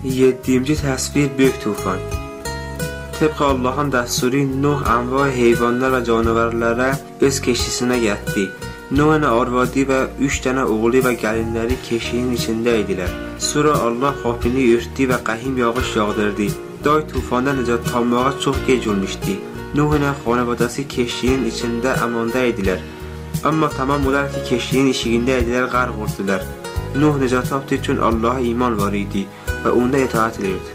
7-ci təsvir böyük tufan. Tıpkı Allah'ın dəsturi Nuh anva heyvanlar və canavarlara öz keşisinə getdi. Nuh'un arvadı və 3 dənə oğlu və gəlinləri keşinin içində idilər. Sonra Allah xapini örtdü və qəhim yağış yağdırdı. Day tufandan nicat almağa çox gec olmuşdu. Nuh'un xanavadası keşinin içində amanda idilər. Amma tamam olar ki keşinin işiğində idilər, qərq oldular. Nuh nicat tapdı üçün Allah'a iman var idi və onda itaat edirdi.